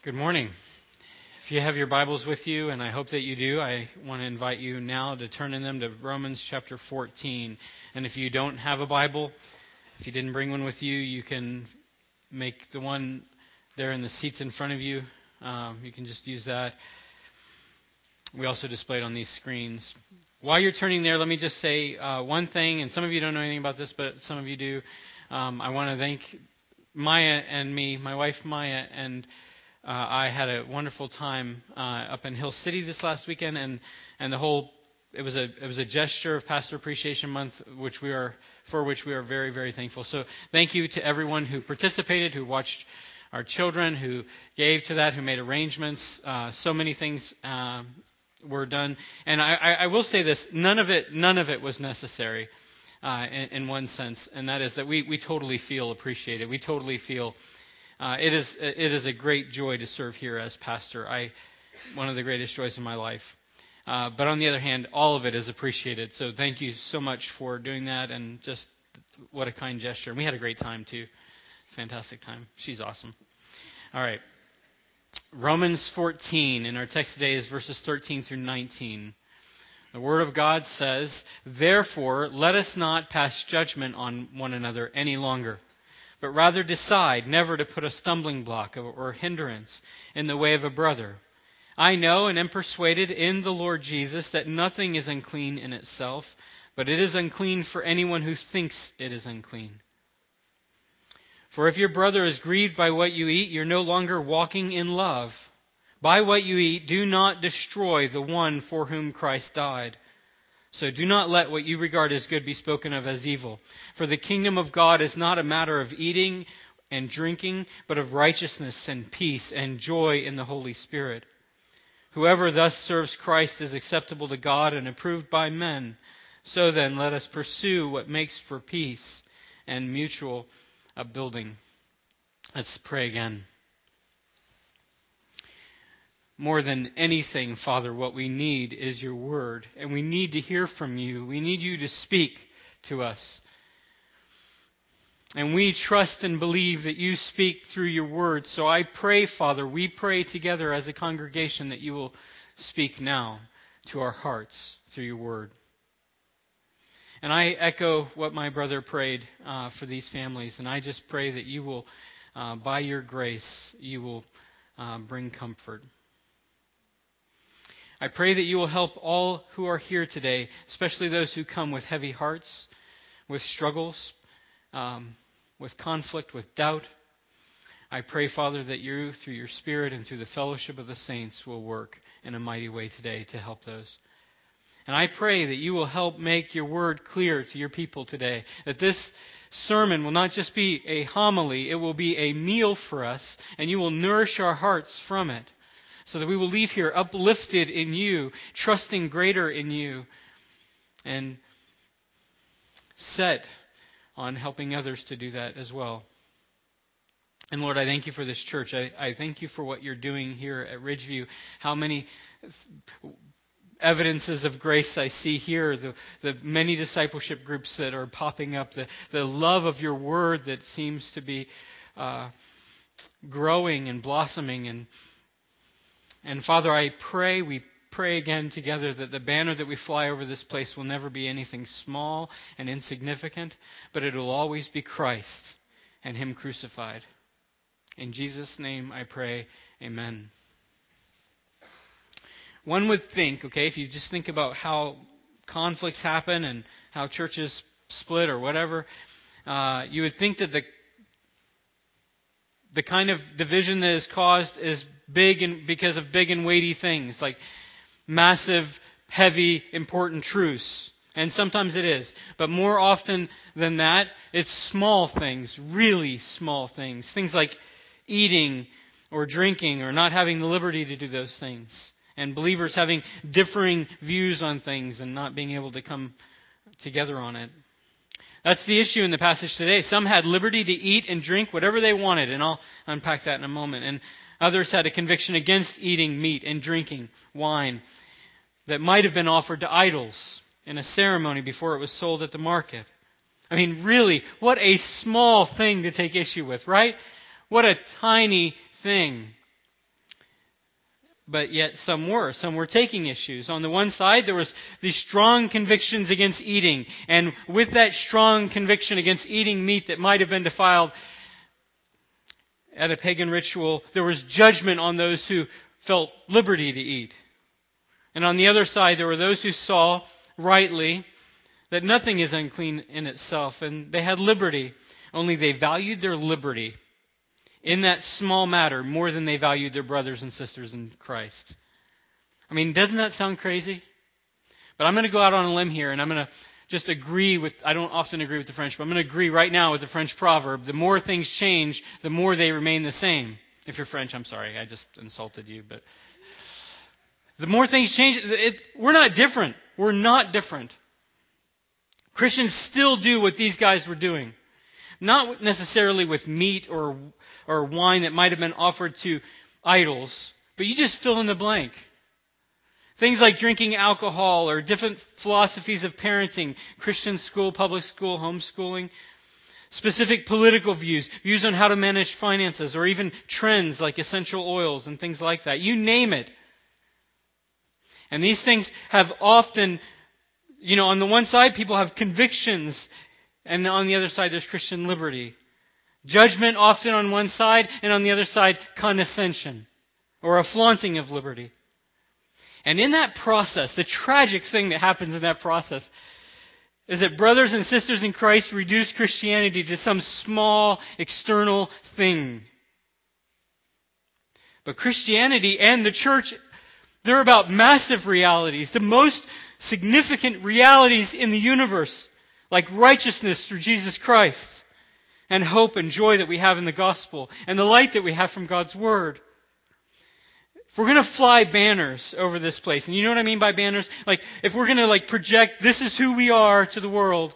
Good morning. If you have your Bibles with you, and I hope that you do, I want to invite you now to turn in them to Romans chapter 14. And if you don't have a Bible, if you didn't bring one with you, you can make the one there in the seats in front of you. You can just use that. We also display it on these screens. While you're turning there, let me just say one thing, and some of you don't know anything about this, but some of you do. I want to thank Maya and me, my wife Maya, and I had a wonderful time up in Hill City this last weekend, and it was a gesture of Pastor Appreciation Month, for which we are very, very thankful. So thank you to everyone who participated, who watched our children, who gave to that, who made arrangements. So many things were done, and I will say this: none of it was necessary in one sense, and that is that we totally feel appreciated. We totally feel. It is a great joy to serve here as pastor. One of the greatest joys of my life. But on the other hand, all of it is appreciated. So thank you so much for doing that, and just what a kind gesture. And we had a great time too. Fantastic time. She's awesome. All right. Romans 14, and our text today is verses 13 through 19. The Word of God says, "Therefore, let us not pass judgment on one another any longer, but rather decide never to put a stumbling block or hindrance in the way of a brother. I know and am persuaded in the Lord Jesus that nothing is unclean in itself, but it is unclean for anyone who thinks it is unclean. For if your brother is grieved by what you eat, you're no longer walking in love. By what you eat, do not destroy the one for whom Christ died. So do not let what you regard as good be spoken of as evil. For the kingdom of God is not a matter of eating and drinking, but of righteousness and peace and joy in the Holy Spirit. Whoever thus serves Christ is acceptable to God and approved by men. So then, let us pursue what makes for peace and mutual upbuilding." Let's pray again. More than anything, Father, what we need is your word, and we need to hear from you. We need you to speak to us. And we trust and believe that you speak through your word. So I pray, Father, we pray together as a congregation that you will speak now to our hearts through your word. And I echo what my brother prayed for these families, and I just pray that you will, by your grace, you will bring comfort. I pray that you will help all who are here today, especially those who come with heavy hearts, with struggles, with conflict, with doubt. I pray, Father, that you, through your Spirit and through the fellowship of the saints, will work in a mighty way today to help those. And I pray that you will help make your word clear to your people today, that this sermon will not just be a homily, it will be a meal for us, and you will nourish our hearts from it, so that we will leave here uplifted in you, trusting greater in you, and set on helping others to do that as well. And Lord, I thank you for this church. I thank you for what you're doing here at Ridgeview. How many evidences of grace I see here, the many discipleship groups that are popping up, the love of your word that seems to be growing and blossoming. And Father, we pray again together that the banner that we fly over this place will never be anything small and insignificant, but it will always be Christ and Him crucified. In Jesus' name I pray, amen. One would think, if you just think about how conflicts happen and how churches split or whatever, you would think that the kind of division that is caused is big and because of big and weighty things, like massive, heavy, important truths. And sometimes it is. But more often than that, it's small things, really small things. Things like eating or drinking or not having the liberty to do those things. And believers having differing views on things and not being able to come together on it. That's the issue in the passage today. Some had liberty to eat and drink whatever they wanted, and I'll unpack that in a moment. And others had a conviction against eating meat and drinking wine that might have been offered to idols in a ceremony before it was sold at the market. I mean, really, what a small thing to take issue with, right? What a tiny thing. but yet some were. Some were taking issues. On the one side, there was these strong convictions against eating. And with that strong conviction against eating meat that might have been defiled at a pagan ritual, there was judgment on those who felt liberty to eat. And on the other side, there were those who saw rightly that nothing is unclean in itself, and they had liberty, only they valued their liberty in that small matter more than they valued their brothers and sisters in Christ. I mean, doesn't that sound crazy? But I'm going to go out on a limb here, and I'm going to just agree with, I don't often agree with the French, but I'm going to agree right now with the French proverb, the more things change, the more they remain the same. If you're French, I'm sorry, I just insulted you, but the more things change, we're not different. We're not different. Christians still do what these guys were doing. Not necessarily with meat or wine that might have been offered to idols, but you just fill in the blank. Things like drinking alcohol or different philosophies of parenting, Christian school, public school, homeschooling, specific political views, views on how to manage finances, or even trends like essential oils and things like that. You name it. And these things have often, on the one side, people have convictions, and on the other side, there's Christian liberty. Judgment often on one side, and on the other side, condescension, or a flaunting of liberty. And in that process, the tragic thing that happens in that process is that brothers and sisters in Christ reduce Christianity to some small external thing. But Christianity and the church, they're about massive realities, the most significant realities in the universe, like righteousness through Jesus Christ, and hope and joy that we have in the gospel, and the light that we have from God's Word. If we're going to fly banners over this place, and you know what I mean by banners? Like, if we're going to project, this is who we are to the world,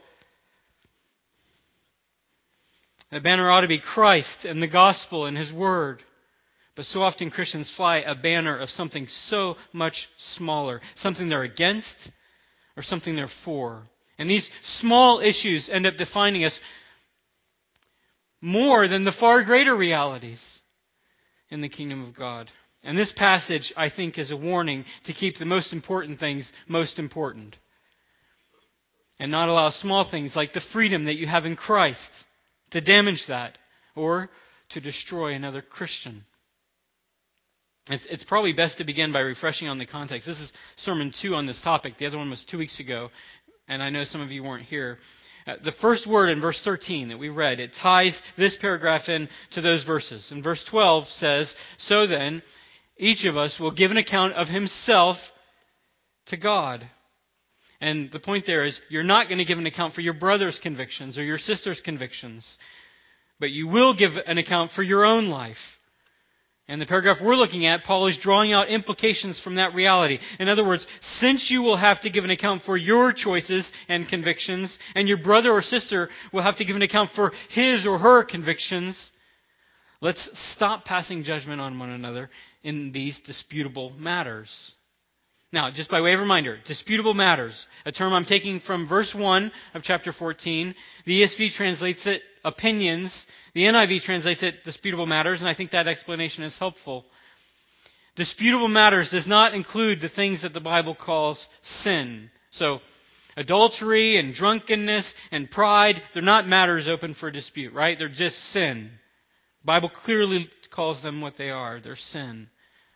the banner ought to be Christ and the gospel and His Word. But so often Christians fly a banner of something so much smaller, something they're against or something they're for. And these small issues end up defining us more than the far greater realities in the kingdom of God. And this passage, I think, is a warning to keep the most important things most important. And not allow small things like the freedom that you have in Christ to damage that or to destroy another Christian. It's probably best to begin by refreshing on the context. This is sermon 2 on this topic. The other one was 2 weeks ago, and I know some of you weren't here. The first word in verse 13 that we read, it ties this paragraph in to those verses. And verse 12 says, "So then, each of us will give an account of himself to God." And the point there is, you're not going to give an account for your brother's convictions or your sister's convictions, but you will give an account for your own life. And the paragraph we're looking at, Paul is drawing out implications from that reality. In other words, since you will have to give an account for your choices and convictions, and your brother or sister will have to give an account for his or her convictions, let's stop passing judgment on one another in these disputable matters. Now, just by way of reminder, disputable matters, a term I'm taking from verse 1 of chapter 14. The ESV translates it opinions. The NIV translates it disputable matters, and I think that explanation is helpful. Disputable matters does not include the things that the Bible calls sin. So, adultery and drunkenness and pride, they're not matters open for dispute, right? They're just sin. The Bible clearly calls them what they are. They're sin.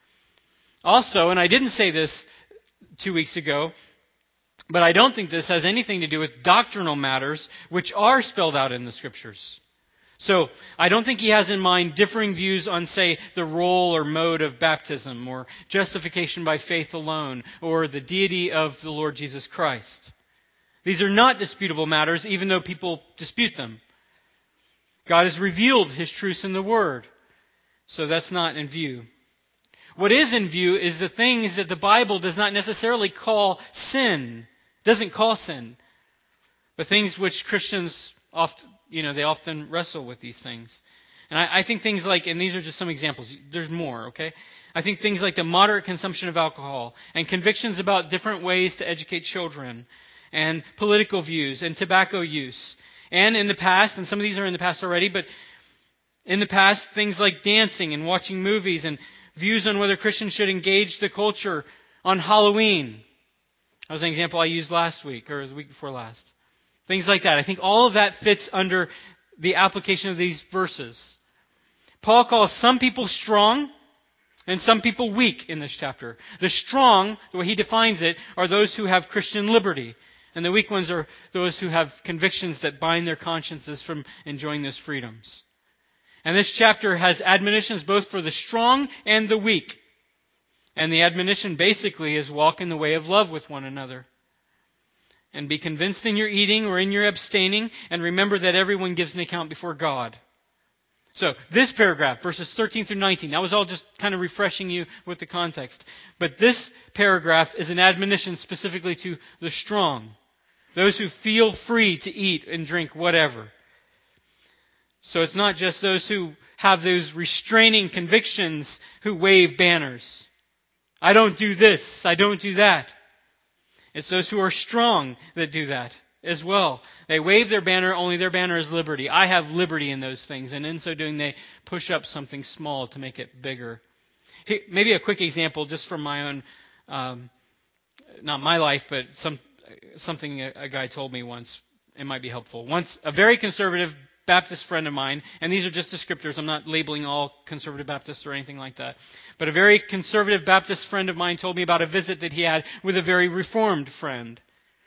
Also, and I didn't say this 2 weeks ago, but I don't think this has anything to do with doctrinal matters which are spelled out in the Scriptures. So, I don't think he has in mind differing views on, say, the role or mode of baptism, or justification by faith alone, or the deity of the Lord Jesus Christ. These are not disputable matters, even though people dispute them. God has revealed His truths in the Word, so that's not in view. What is in view is the things that the Bible does not necessarily call sin. Doesn't call sin. But things which Christians often wrestle with these things. And I think things like, and these are just some examples, there's more, okay? I think things like the moderate consumption of alcohol and convictions about different ways to educate children and political views and tobacco use. And in the past, and some of these are in the past already, but In the past, things like dancing and watching movies and views on whether Christians should engage the culture on Halloween. That was an example I used last week, or the week before last. Things like that. I think all of that fits under the application of these verses. Paul calls some people strong and some people weak in this chapter. The strong, the way he defines it, are those who have Christian liberty. And the weak ones are those who have convictions that bind their consciences from enjoying those freedoms. And this chapter has admonitions both for the strong and the weak. And the admonition basically is walk in the way of love with one another. And be convinced in your eating or in your abstaining, and remember that everyone gives an account before God. So, this paragraph, verses 13 through 19, that was all just kind of refreshing you with the context. But this paragraph is an admonition specifically to the strong, those who feel free to eat and drink whatever. So it's not just those who have those restraining convictions who wave banners. I don't do this, I don't do that. It's those who are strong that do that as well. They wave their banner, only their banner is liberty. I have liberty in those things, and in so doing they push up something small to make it bigger. Here, maybe a quick example just from my own, not my life, but something a guy told me once. It might be helpful. Once, a very conservative Baptist friend of mine, and these are just descriptors, I'm not labeling all conservative Baptists or anything like that, but a very conservative Baptist friend of mine told me about a visit that he had with a very Reformed friend.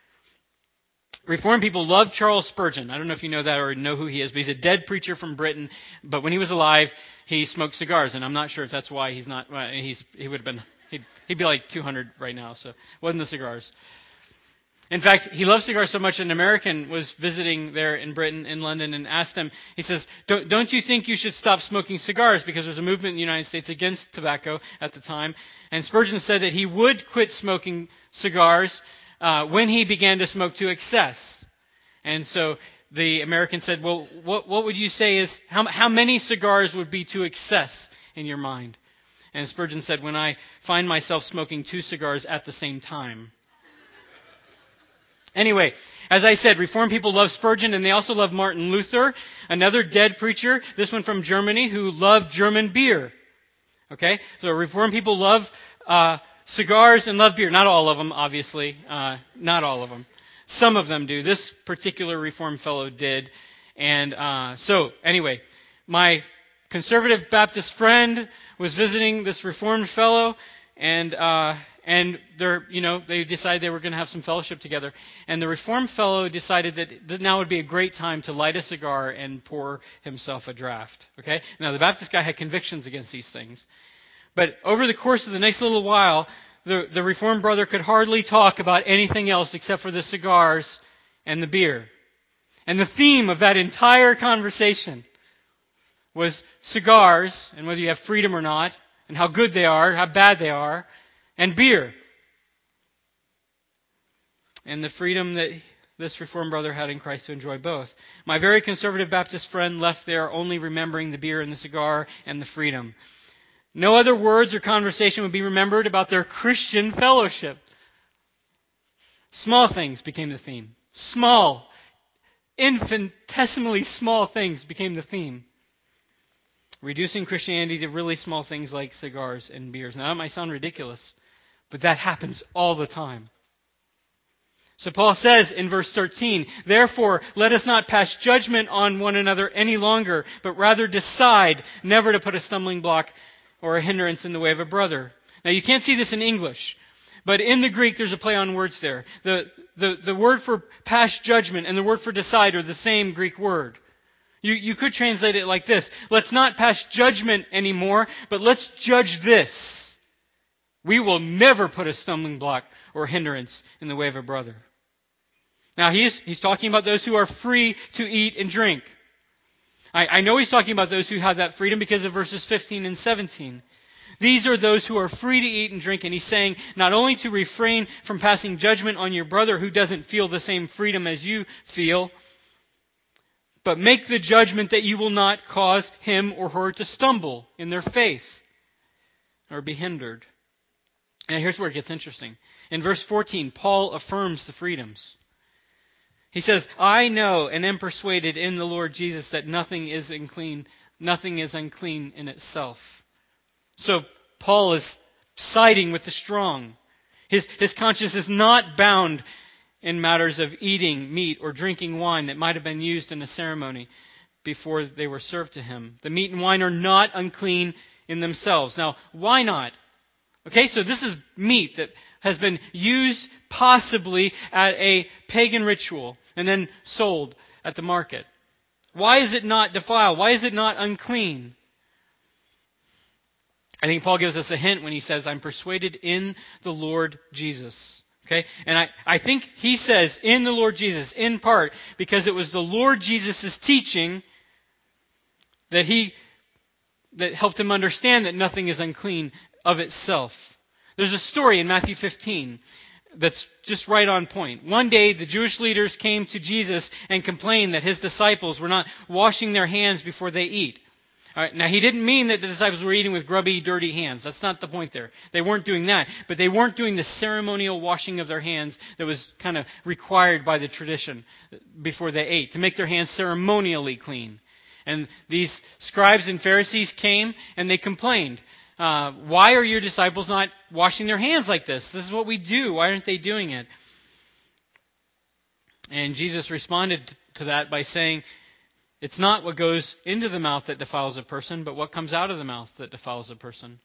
Reformed people love Charles Spurgeon. I don't know if you know that or know who he is, but he's a dead preacher from Britain. But when he was alive, he smoked cigars, and I'm not sure if that's why he's not. He would have been. He'd be like 200 right now. So it wasn't the cigars. In fact, he loved cigars so much. An American was visiting there in Britain, in London, and asked him. He says, "Don't you think you should stop smoking cigars?" Because there's a movement in the United States against tobacco at the time. And Spurgeon said that he would quit smoking cigars when he began to smoke to excess. And so the American said, well, what would you say is, how many cigars would be to excess in your mind? And Spurgeon said, when I find myself smoking 2 cigars at the same time. Anyway, as I said, Reformed people love Spurgeon, and they also love Martin Luther, another dead preacher, this one from Germany, who loved German beer. Okay? So Reformed people love cigars and love beer. Not all of them, obviously. Not all of them. Some of them do. This particular Reformed fellow did. And so, anyway, my conservative Baptist friend was visiting this Reformed fellow, and they decided they were going to have some fellowship together. And the Reformed fellow decided that now would be a great time to light a cigar and pour himself a draft. Okay? Now, the Baptist guy had convictions against these things. But over the course of the next little while, the Reformed brother could hardly talk about anything else except for the cigars and the beer. And the theme of that entire conversation was cigars, and whether you have freedom or not, and how good they are, how bad they are, and beer. And the freedom that this Reformed brother had in Christ to enjoy both. My very conservative Baptist friend left there only remembering the beer and the cigar and the freedom. No other words or conversation would be remembered about their Christian fellowship. Small things became the theme. Small, infinitesimally small things became the theme. Reducing Christianity to really small things like cigars and beers. Now that might sound ridiculous, but that happens all the time. So Paul says in verse 13, "Therefore, let us not pass judgment on one another any longer, but rather decide never to put a stumbling block or a hindrance in the way of a brother." Now you can't see this in English, but in the Greek there's a play on words there. The word for pass judgment and the word for decide are the same Greek word. You could translate it like this: let's not pass judgment anymore, but let's judge this. We will never put a stumbling block or hindrance in the way of a brother. Now he's talking about those who are free to eat and drink. I know he's talking about those who have that freedom because of verses 15 and 17. These are those who are free to eat and drink, and he's saying not only to refrain from passing judgment on your brother who doesn't feel the same freedom as you feel, but make the judgment that you will not cause him or her to stumble in their faith or be hindered. And here's where it gets interesting. In verse 14, Paul affirms the freedoms. He says, "I know and am persuaded in the Lord Jesus that nothing is unclean nothing is unclean in itself. So Paul is siding with the strong. His conscience is not bound in matters of eating meat or drinking wine that might have been used in a ceremony before they were served to him. The meat and wine are not unclean in themselves. Now, why not? Okay, so this is meat that has been used possibly at a pagan ritual and then sold at the market. Why is it not defiled? Why is it not unclean? I think Paul gives us a hint when he says, I'm persuaded in the Lord Jesus. Okay? And I think he says, in the Lord Jesus, in part, because it was the Lord Jesus' teaching that helped him understand that nothing is unclean of itself. There's a story in Matthew 15 that's just right on point. One day, the Jewish leaders came to Jesus and complained that his disciples were not washing their hands before they eat. All right, now, he didn't mean that the disciples were eating with grubby, dirty hands. That's not the point there. They weren't doing that. But they weren't doing the ceremonial washing of their hands that was kind of required by the tradition before they ate, to make their hands ceremonially clean. And these scribes and Pharisees came and they complained. Why are your disciples not washing their hands like this? This is what we do. Why aren't they doing it? And Jesus responded to that by saying, it's not what goes into the mouth that defiles a person, but what comes out of the mouth that defiles a person.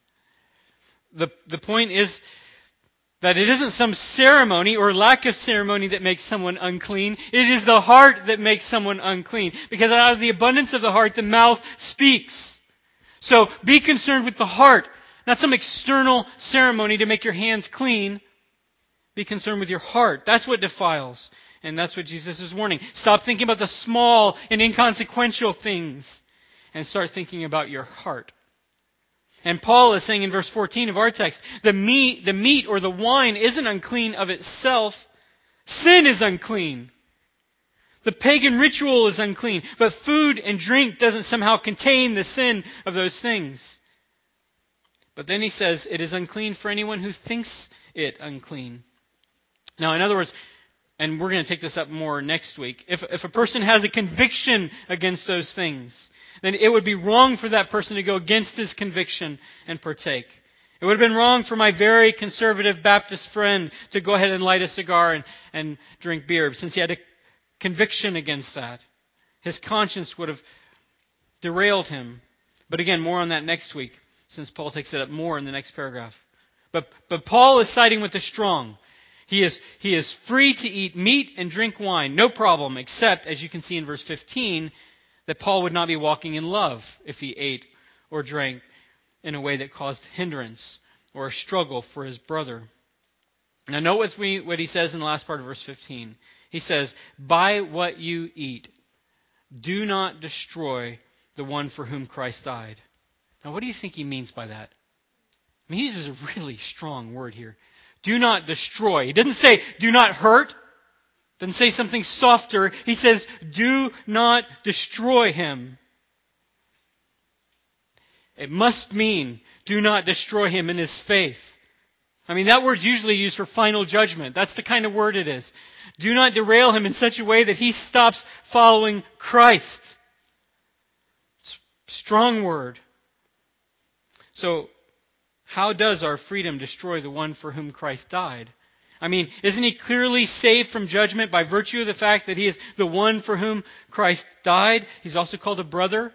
The point is that it isn't some ceremony or lack of ceremony that makes someone unclean. It is the heart that makes someone unclean. Because out of the abundance of the heart, the mouth speaks. So be concerned with the heart, not some external ceremony to make your hands clean. Be concerned with your heart. That's what defiles. And that's what Jesus is warning. Stop thinking about the small and inconsequential things and start thinking about your heart. And Paul is saying in verse 14 of our text, the meat or the wine isn't unclean of itself. Sin is unclean. The pagan ritual is unclean. But food and drink doesn't somehow contain the sin of those things. But then he says, it is unclean for anyone who thinks it unclean. Now, in other words, and we're going to take this up more next week, if a person has a conviction against those things, then it would be wrong for that person to go against his conviction and partake. It would have been wrong for my very conservative Baptist friend to go ahead and light a cigar and drink beer, since he had a conviction against that. His conscience would have derailed him. But again, more on that next week, since Paul takes it up more in the next paragraph. But Paul is siding with the strong. He is free to eat meat and drink wine, no problem, except, as you can see in verse 15, that Paul would not be walking in love if he ate or drank in a way that caused hindrance or a struggle for his brother. Now note with me what he says in the last part of verse 15. He says, by what you eat, do not destroy the one for whom Christ died. Now what do you think he means by that? I mean, he uses a really strong word here. Do not destroy. He doesn't say, do not hurt. Doesn't say something softer. He says, do not destroy him. It must mean, do not destroy him in his faith. I mean, that word's usually used for final judgment. That's the kind of word it is. Do not derail him in such a way that he stops following Christ. Strong word. So, how does our freedom destroy the one for whom Christ died? I mean, isn't he clearly saved from judgment by virtue of the fact that he is the one for whom Christ died? He's also called a brother.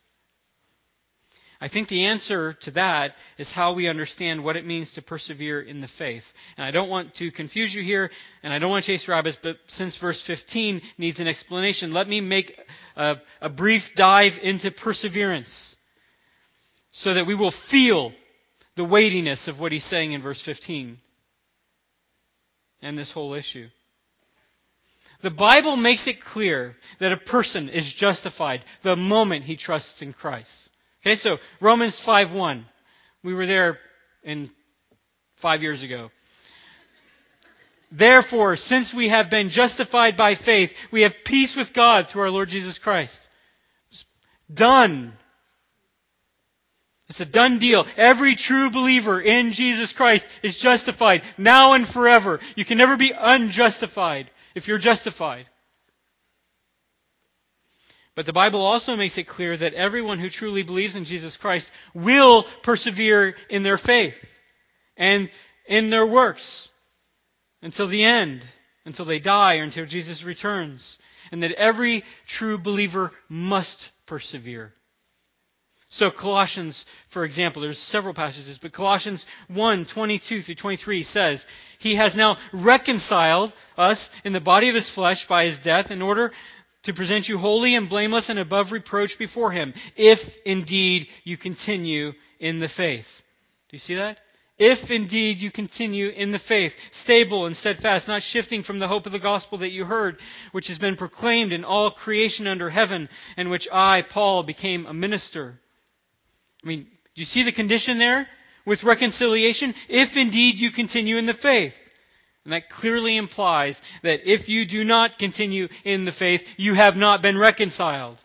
I think the answer to that is how we understand what it means to persevere in the faith. And I don't want to confuse you here, and I don't want to chase rabbits, but since verse 15 needs an explanation, let me make a brief dive into perseverance so that we will feel the weightiness of what he's saying in verse 15 and this whole issue. The Bible makes it clear that a person is justified the moment he trusts in Christ. Okay, so Romans 5:1. We were there 5 years ago. Therefore, since we have been justified by faith, we have peace with God through our Lord Jesus Christ. It's done. It's a done deal. Every true believer in Jesus Christ is justified now and forever. You can never be unjustified if you're justified. But the Bible also makes it clear that everyone who truly believes in Jesus Christ will persevere in their faith and in their works until the end, until they die or until Jesus returns. And that every true believer must persevere. So Colossians, for example, there's several passages, but Colossians 1:22 through 23 says, He has now reconciled us in the body of His flesh by His death in order to present you holy and blameless and above reproach before Him, if indeed you continue in the faith. Do you see that? If indeed you continue in the faith, stable and steadfast, not shifting from the hope of the gospel that you heard, which has been proclaimed in all creation under heaven, and which I, Paul, became a minister. I mean, do you see the condition there with reconciliation? If indeed you continue in the faith. And that clearly implies that if you do not continue in the faith, you have not been reconciled.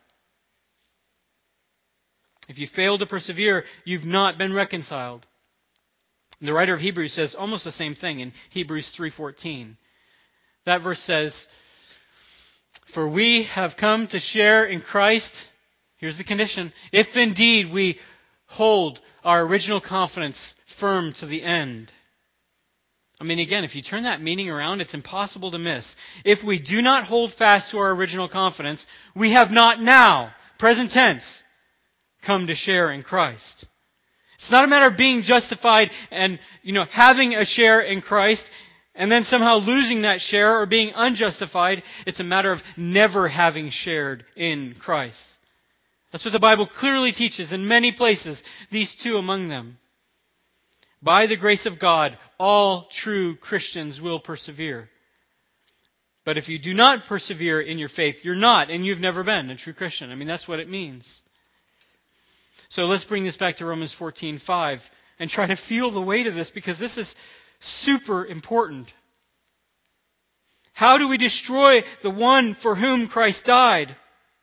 If you fail to persevere, you've not been reconciled. The writer of Hebrews says almost the same thing in Hebrews 3:14. That verse says, For we have come to share in Christ, here's the condition, if indeed we hold our original confidence firm to the end. I mean, again, if you turn that meaning around, it's impossible to miss. If we do not hold fast to our original confidence, we have not now, present tense, come to share in Christ. It's not a matter of being justified and, having a share in Christ and then somehow losing that share or being unjustified. It's a matter of never having shared in Christ. That's what the Bible clearly teaches in many places, these two among them. By the grace of God, all true Christians will persevere. But if you do not persevere in your faith, you're not, and you've never been a true Christian. I mean, that's what it means. So let's bring this back to Romans 14:5 and try to feel the weight of this, because this is super important. How do we destroy the one for whom Christ died?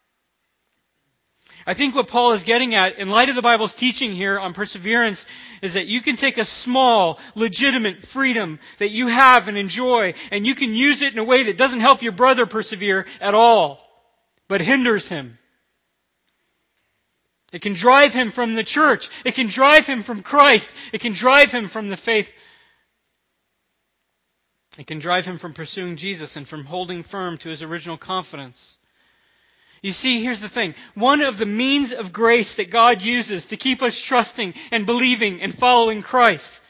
I think what Paul is getting at, in light of the Bible's teaching here on perseverance, is that you can take a small, legitimate freedom that you have and enjoy, and you can use it in a way that doesn't help your brother persevere at all, but hinders him. It can drive him from the church. It can drive him from Christ. It can drive him from the faith. It can drive him from pursuing Jesus and from holding firm to his original confidence. You see, here's the thing. One of the means of grace that God uses to keep us trusting and believing and following Christ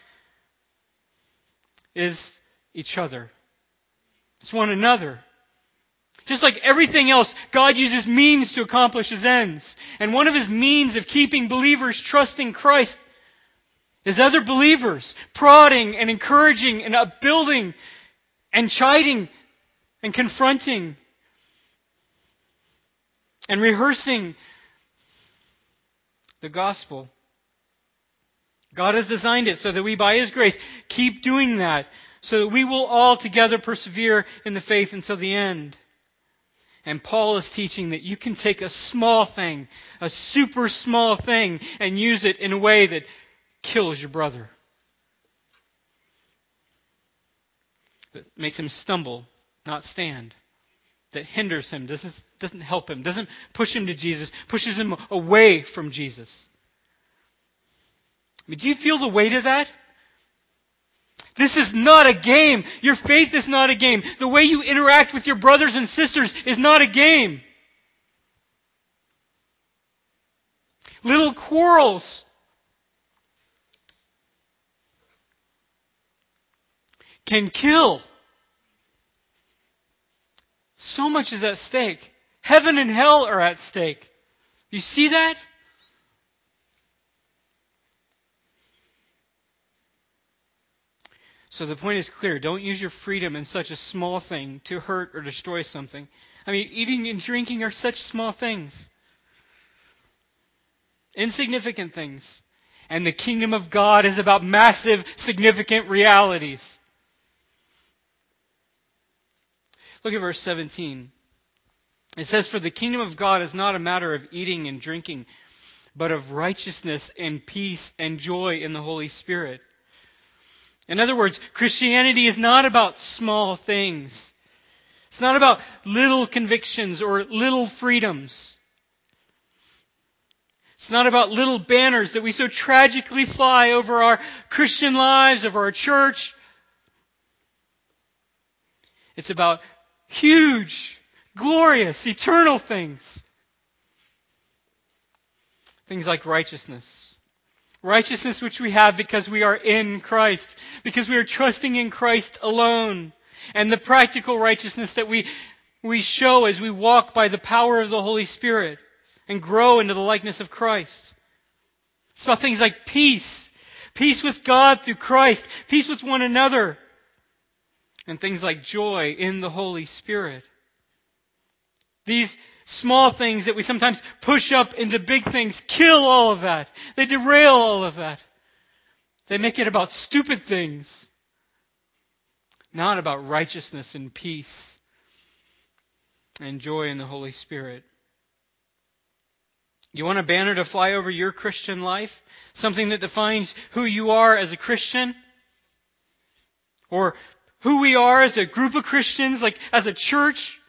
is each other. It's one another. Just like everything else, God uses means to accomplish His ends. And one of His means of keeping believers trusting Christ is other believers prodding and encouraging and upbuilding and chiding and confronting and rehearsing the gospel. God has designed it so that we, by His grace, keep doing that, so that we will all together persevere in the faith until the end. And Paul is teaching that you can take a small thing, a super small thing, and use it in a way that kills your brother. That makes him stumble, not stand. That hinders him, doesn't help him, doesn't push him to Jesus, pushes him away from Jesus. I mean, do you feel the weight of that? This is not a game. Your faith is not a game. The way you interact with your brothers and sisters is not a game. Little quarrels can kill. So much is at stake. Heaven and hell are at stake. You see that? So the point is clear. Don't use your freedom in such a small thing to hurt or destroy something. I mean, eating and drinking are such small things. Insignificant things. And the kingdom of God is about massive, significant realities. Look at verse 17. It says, For the kingdom of God is not a matter of eating and drinking, but of righteousness and peace and joy in the Holy Spirit. In other words, Christianity is not about small things. It's not about little convictions or little freedoms. It's not about little banners that we so tragically fly over our Christian lives, over our church. It's about huge, glorious, eternal things. Things like righteousness. Righteousness which we have because we are in Christ, because we are trusting in Christ alone. And the practical righteousness that we show as we walk by the power of the Holy Spirit and grow into the likeness of Christ. It's about things like peace. Peace with God through Christ. Peace with one another. And things like joy in the Holy Spirit. These small things that we sometimes push up into big things kill all of that. They derail all of that. They make it about stupid things. Not about righteousness and peace and joy in the Holy Spirit. You want a banner to fly over your Christian life? Something that defines who you are as a Christian? Or who we are as a group of Christians, like as a church?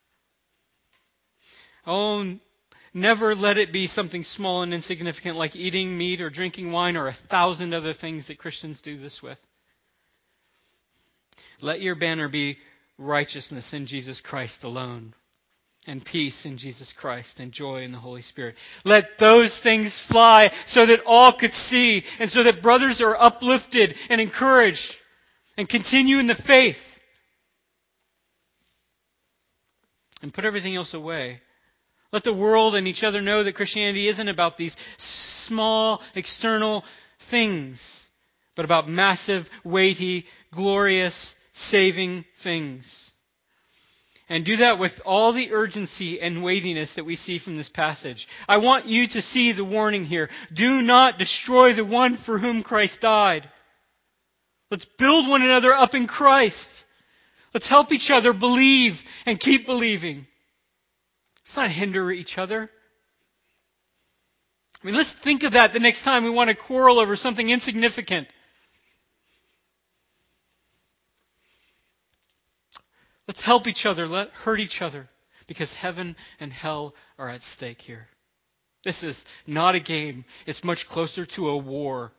Oh, never let it be something small and insignificant like eating meat or drinking wine or 1,000 other things that Christians do this with. Let your banner be righteousness in Jesus Christ alone, and peace in Jesus Christ, and joy in the Holy Spirit. Let those things fly so that all could see, and so that brothers are uplifted and encouraged, and continue in the faith. And put everything else away. Let the world and each other know that Christianity isn't about these small external things, but about massive, weighty, glorious, saving things. And do that with all the urgency and weightiness that we see from this passage. I want you to see the warning here. Do not destroy the one for whom Christ died. Let's build one another up in Christ. Let's help each other believe and keep believing. Let's not hinder each other. I mean, let's think of that the next time we want to quarrel over something insignificant. Let's help each other, let hurt each other, because heaven and hell are at stake here. This is not a game. It's much closer to a war.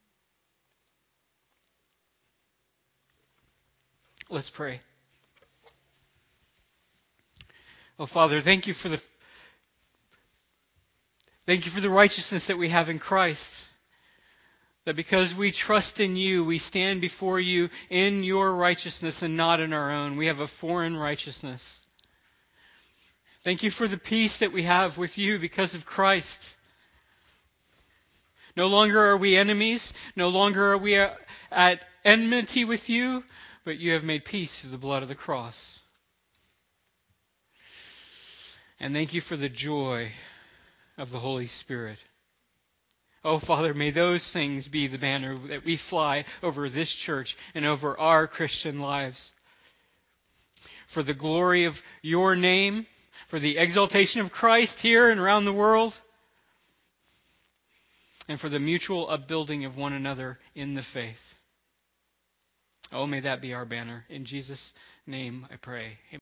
Let's pray. Oh, Father, thank you for the righteousness that we have in Christ. That because we trust in you, we stand before you in your righteousness and not in our own. We have a foreign righteousness. Thank you for the peace that we have with you because of Christ. No longer are we enemies. No longer are we at enmity with you, but you have made peace through the blood of the cross. And thank you for the joy of the Holy Spirit. Oh, Father, may those things be the banner that we fly over this church and over our Christian lives. For the glory of your name, for the exaltation of Christ here and around the world, and for the mutual upbuilding of one another in the faith. Oh, may that be our banner. In Jesus' name I pray. Amen.